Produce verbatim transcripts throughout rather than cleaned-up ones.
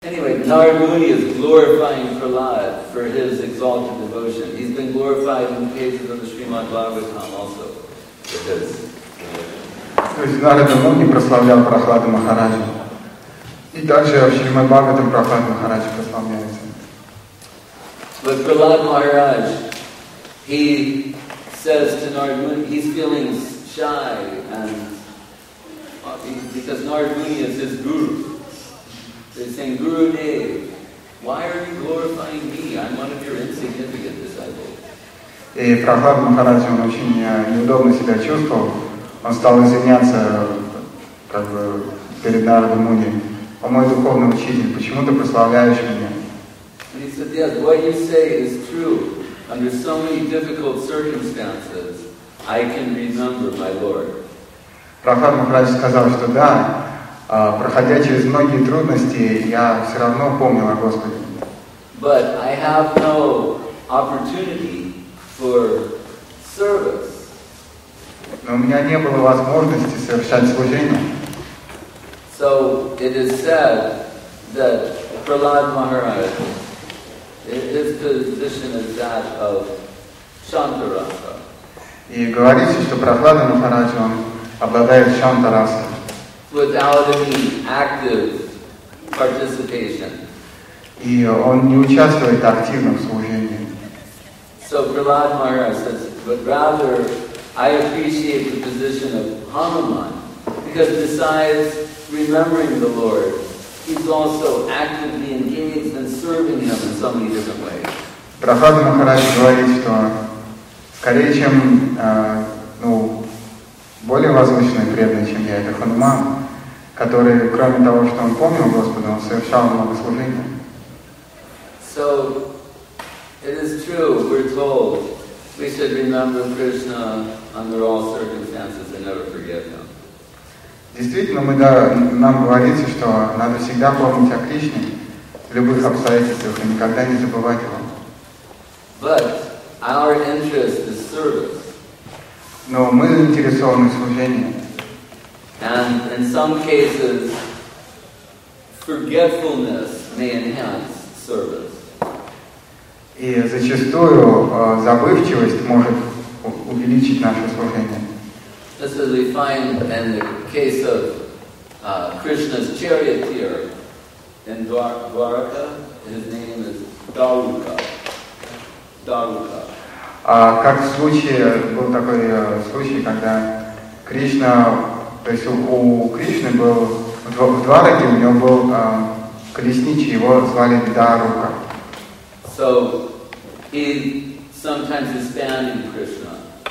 Anyway, Narad Muni is glorifying Prahlad for his exalted devotion. He's been glorified in pages of the Srimad Bhagavatam also for his devotion. То есть Нарада Муни прославлял Прахлада Махараджа. И также в Шримад Бхагаватам Прахлад Махараджа прославляется. But Prahlad Maharaj, he says to Narad Muni, he's feeling shy and uh, because Narad Muni is his guru. They're saying, Guru Dev, why are you glorifying me? I'm one of your insignificant disciples. И Прахлад Махарадж, он очень неудобно себя чувствовал. Он стал извиняться как бы, перед Нарадой Муни. О мой духовный учитель, почему ты прославляешь меня? And he said, yes, what you say is true. Under so many difficult circumstances, I can remember my Lord. Прахлад Махарадж сказал, что да, проходя через многие трудности, я все равно помнил о Господе. But I have no opportunity for service. Но у меня не было возможности совершать служение. So it is said that Prahlad Maharaj, his position is that of Shantarasa. И говорится, что Прахлада Махарадж, он обладает шантарасой. Without any active participation. И он не участвует активно в служении. So Prahlad Maharaj says, but rather I appreciate the position of Hanuman, because besides remembering the Lord, he's also actively engaged in serving him in so many different ways. Прахлада Махарадж говорит, что скорее, чем э, ну, более возвышенный преданный, чем я, это Хануман, который, кроме того, что он помнил Господа, он совершал много служений. So, it is true, we're told, we should remember Krishna under all circumstances and never forget him. Действительно, мы, да, нам говорится, что надо всегда помнить о Кришне в любых обстоятельствах и никогда не забывать его. But our interest is service. Но мы заинтересованы в служении. And in some cases, forgetfulness may enhance service. И зачастую э, забывчивость может увеличить наше служение. This is we find in the case of uh, Krishna's charioteer in Dwar- Dwaraka. His name is Daruka. Daruka. А как в случае, был такой э, случай, когда Кришна, то есть у, у Кришны был, в Двараке у него был э, колесничий, его звали Дарука. So he sometimes is fanning Krishna.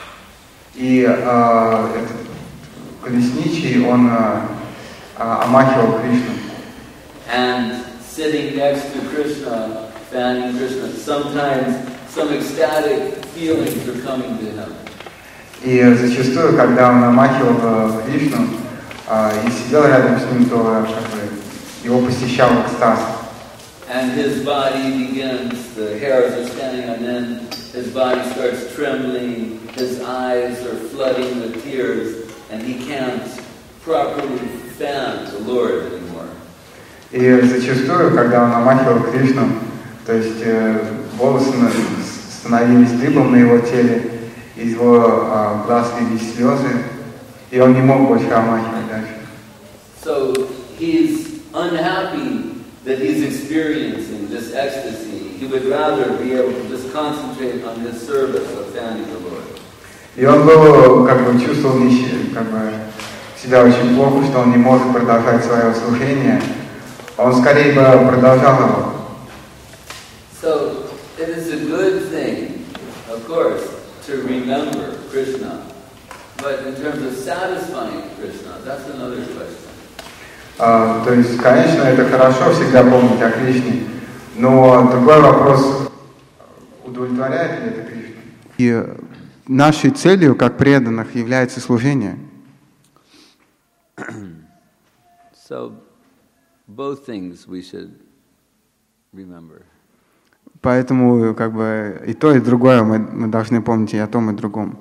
И э, этот колесничий, он э, омахивал Кришну. And sitting next to Krishna, fanning Krishna, sometimes some ecstatic feelings are coming to him. И зачастую, когда он омахивал Кришну э, и сидел рядом с ним, то как бы, его посещал экстаз. And his body begins, the hairs are standing on end, his body starts trembling, his eyes are flooding with tears, and he can't properly fan the Lord anymore. И зачастую, когда он омахивал Кришну, то есть э, волосы становились дыбом на его теле, из его э, глаз лились слезы, и он не мог больше омахивать дальше. So he's unhappy that he's experiencing this ecstasy. He would rather be able to just concentrate on his service of fanning the Lord. И он был, как бы, чувствовал как бы, себя очень плохо, что он не может продолжать свое служение. Он скорее бы продолжал его. So it is a good thing, of course, to remember Krishna. But in terms of satisfying Krishna, that's another question. Uh, то есть, конечно, это хорошо всегда помнить о Кришне, но другой вопрос, удовлетворяет ли это Кришну? И нашей целью, как преданных, является служение. So, both things we should remember. Поэтому, как бы, и то, и другое мы, мы должны помнить и о том, и другом.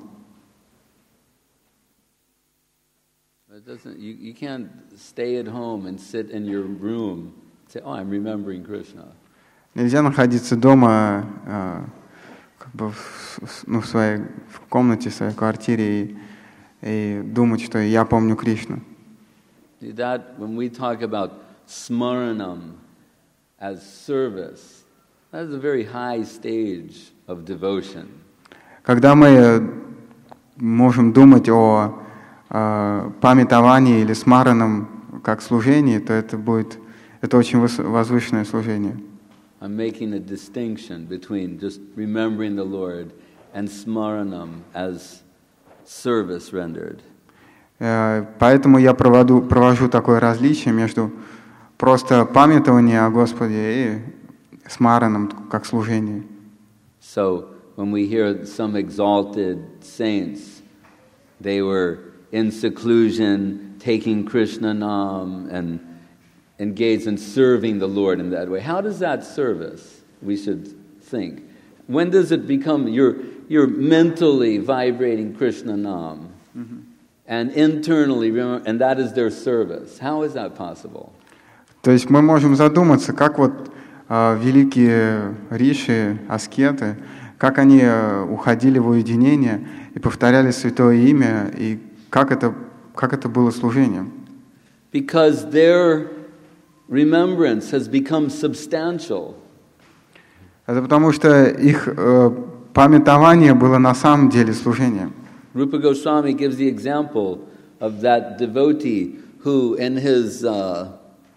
It doesn't, you, you can't stay at home and sit in your room say, oh, I'm remembering Krishna. Нельзя находиться дома, э, как бы в, ну, в своей в комнате, в своей квартире и, и думать, что я помню Кришну. That when we talk about smaranam as service, that is a very high stage of devotion. Когда мы можем думать о, о памятовании или смаранам как служении, то это будет это очень возвышенное служение. I'm making a distinction between just remembering the Lord and smaranam as service rendered. Поэтому я проводу, провожу такое различие между просто памятованием о Господе и смараном как служение. So when we hear some exalted saints, they were in seclusion, taking Krishna Nam and engaged in serving the Lord in that way. How does that service, we should think? When does it become, you're, you're mentally vibrating Krishna Nam, mm-hmm. and internally, and that is their service. How is that possible? То есть мы можем задуматься, как вот э, великие риши, аскеты, как они э, уходили в уединение и повторяли святое имя, и как это, как это было служением. Because their remembrance has become substantial. Это потому что их э, памятование было на самом деле служением. Rupa Goswami gives the example of that devotee who, in his uh,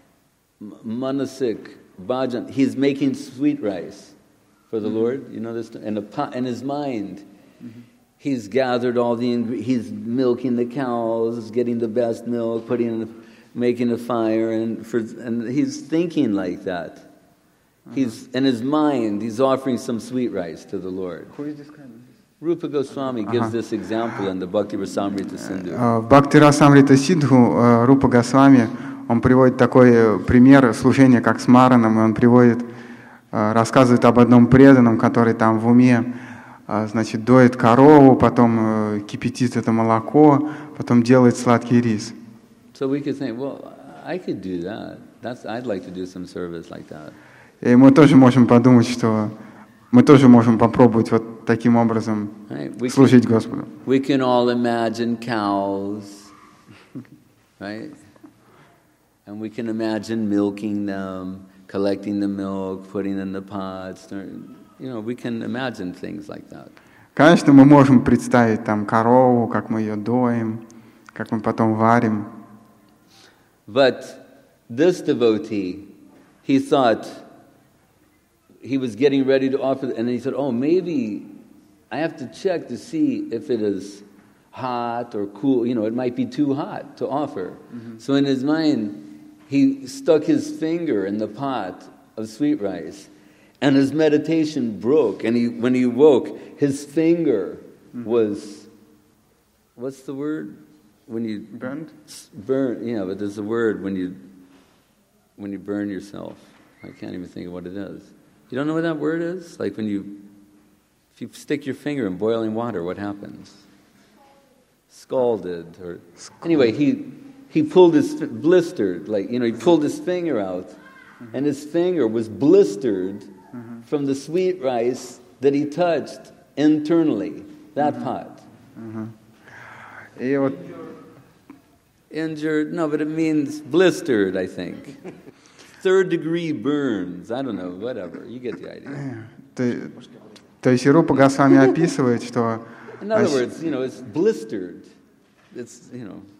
manasik bhajan, he's making sweet rice for the mm-hmm. Lord. You know this, in a pot, in his mind, mm-hmm. he's gathered all the ingredients. He's milking the cows, getting the best milk, putting in, the, making a fire, and for, and he's thinking like that. Mm-hmm. He's in his mind. He's offering some sweet rice to the Lord. Who is this kind of? Rupa Goswami gives ага. this example in the Bhakti Rasamrita Sindhu. В Бхакти Расамрита Синдху Рупа Госвами он приводит такой пример служения, как с Мараном, и он приводит, рассказывает об одном преданном, который там в уме, значит, доит корову, потом кипятит это молоко, потом делает сладкий рис. So we could think, well, I could do that. That's, I'd like to do some service like that. И мы тоже можем подумать, что мы тоже можем попробовать вот таким образом right. служить can, Господу. We can all imagine cows, right? And we can imagine milking them, collecting the milk, putting in the pots. You know, we can imagine things like that. Конечно, мы можем представить там корову, как мы ее доим, как мы потом варим. But this devotee, he thought. He was getting ready to offer, and then he said, oh, maybe I have to check to see if it is hot or cool. You know, it might be too hot to offer. Mm-hmm. So in his mind, he stuck his finger in the pot of sweet rice, and his meditation broke. And he, when he woke, his finger mm-hmm. was, what's the word? When you... Burned? Burn, yeah, but there's a word when you, when you burn yourself. I can't even think of what it is. You don't know what that word is? Like when you, if you stick your finger in boiling water, what happens? Scalded, or Scalded. Anyway, he he pulled his blistered, like you know, he pulled his finger out, mm-hmm. and his finger was blistered mm-hmm. from the sweet rice that he touched internally. That mm-hmm. pot. Mm-hmm. Injured? No, but it means blistered, I think. Third degree burns. I don't know, whatever. You get the idea. То, то есть Рупа Госвами описывает, что... In other words, you know, it's blistered. It's, you know...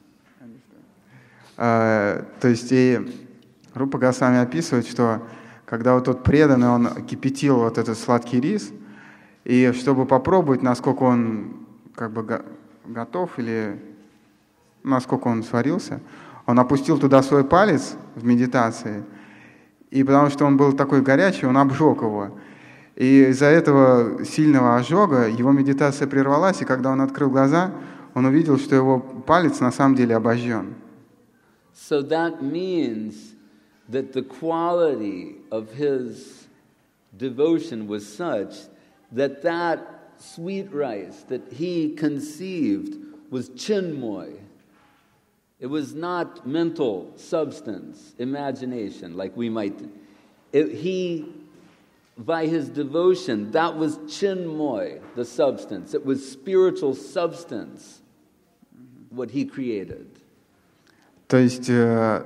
Uh, то есть и Рупа Госвами описывает, что когда вот тот преданный, он кипятил вот этот сладкий рис, и чтобы попробовать, насколько он как бы го- готов или насколько он сварился, он опустил туда свой палец в медитации, и потому что он был такой горячий, он обжег его. И из-за этого сильного ожога его медитация прервалась, и когда он открыл глаза, он увидел, что его палец на самом деле обожжен. So that means that the quality of his devotion was such that that sweet rice that he conceived was chinmoy. It was not mental substance, imagination, like we might. It, he, by his devotion, that was chinmoy, the substance. It was spiritual substance, what he created. То есть, э,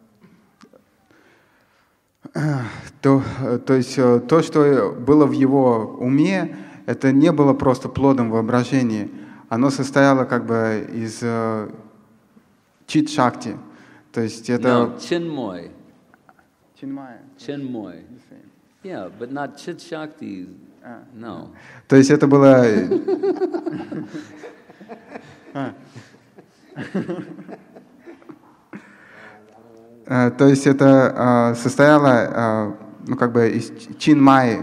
то, то есть то, что было в его уме, это не было просто плодом воображения. Оно состояло как бы из э, чит-шакти. То есть это... No, chinmoy. Чинмая. Chinmoy. Yeah, but not chit shakti. No. То есть это было... То есть это состояло, ну как бы из чинмай.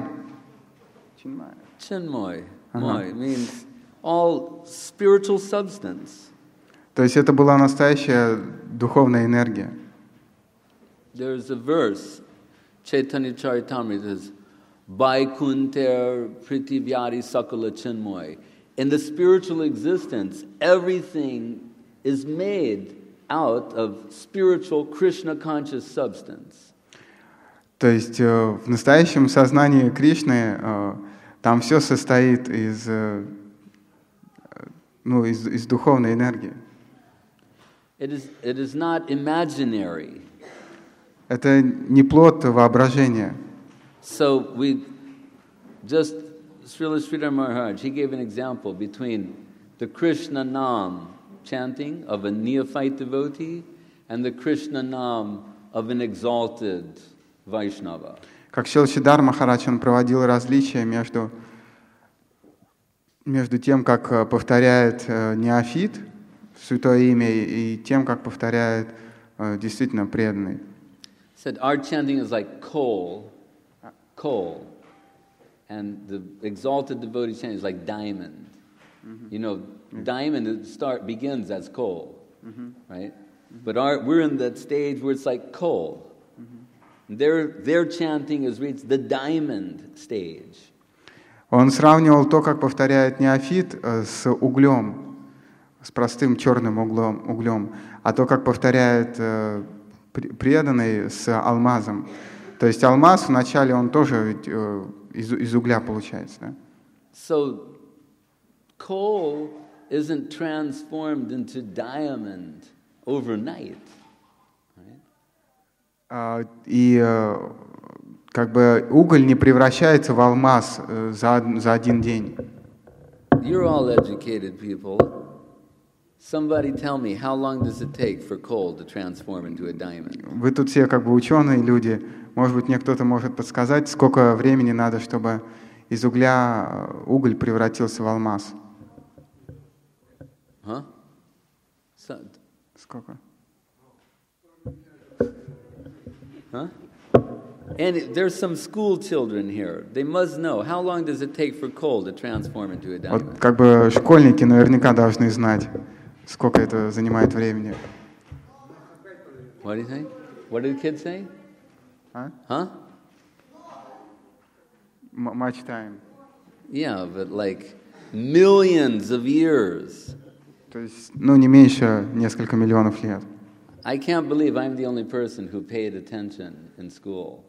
Chinmoy. Moy means all spiritual substance. То есть это была настоящая духовная энергия. There's a verse, Chaitanya Charitamrita says, Vaikunter Pritivyari Sakala Chinmoy. In the spiritual existence, everything is made out of spiritual Krishna conscious substance. То есть в настоящем сознании Кришны там все состоит из, ну, из, из духовной энергии. It is, it is not imaginary. Это не плод воображения. So we just, Srila Sridhar Maharaj, he gave an example between the Krishna Nam chanting of a neophyte devotee and the Krishna Nam of an exalted Vaishnava. Как Шрила Сиддхар Махарадж, он проводил различия между, между тем, как повторяет неофит святое имя, и тем, как повторяет действительно преданный. Said our chanting is like coal, coal, and the exalted devotee chanting is like diamond. Mm-hmm. You know, mm-hmm. diamond start begins as coal, mm-hmm. right? Mm-hmm. But our, we're in that stage where it's like coal. Mm-hmm. Their their chanting has reached the diamond stage. Он сравнивал то, как повторяет неофит, с углем, с простым черным углем, углем, а то, как повторяет преданный с алмазом. То есть алмаз вначале он тоже из, из угля получается. Да? So coal isn't transformed into diamond overnight. Right? И как бы уголь не превращается в алмаз за, за один день. You're all educated people. Somebody tell me, how long does it take for coal to transform into a diamond? Вы тут все как бы ученые люди. Может быть, мне кто-то может подсказать, сколько времени надо, чтобы из угля уголь превратился в алмаз? Huh? So, сколько? Huh? And there's some school children here. They must know. How long does it take for coal to transform into a diamond? Вот как бы школьники наверняка должны знать, сколько это занимает времени. What do you think? What did the kids say? Huh? Huh? M- much time. Yeah, but like millions of years. То есть, ну, не меньше несколько миллионов лет. I can't believe I'm the only person who paid attention in school.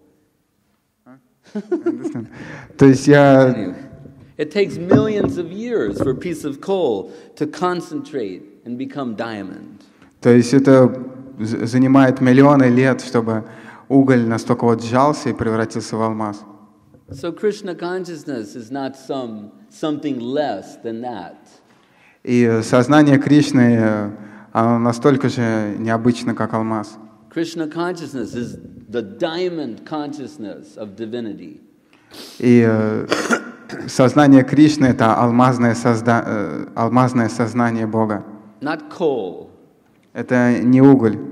То есть я... It takes millions of years for a piece of coal to concentrate and become diamond. То есть это занимает миллионы лет, чтобы уголь настолько вот сжался и превратился в алмаз. So Krishna consciousness is not some something less than that. И сознание Кришны, оно настолько же необычно, как алмаз. Krishna consciousness is the diamond consciousness of divinity. И э, сознание Кришны — это алмазное, созда... э, алмазное сознание Бога. Not coal. Это не уголь.